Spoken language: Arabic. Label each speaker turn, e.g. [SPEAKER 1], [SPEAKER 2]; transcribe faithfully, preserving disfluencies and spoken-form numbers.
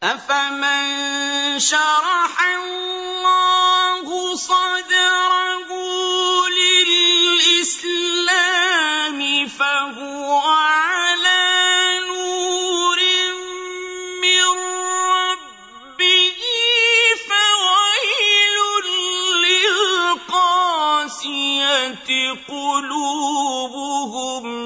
[SPEAKER 1] أَفَمَن شَرَحَ اللَّهُ صَدْرَهُ لِلْإِسْلَامِ فَهُوَ عَلَىٰ نُورٍ مِّن رَّبِّهِ فَوَيْلٌ لِّلْقَاسِيَةِ قُلُوبُهُم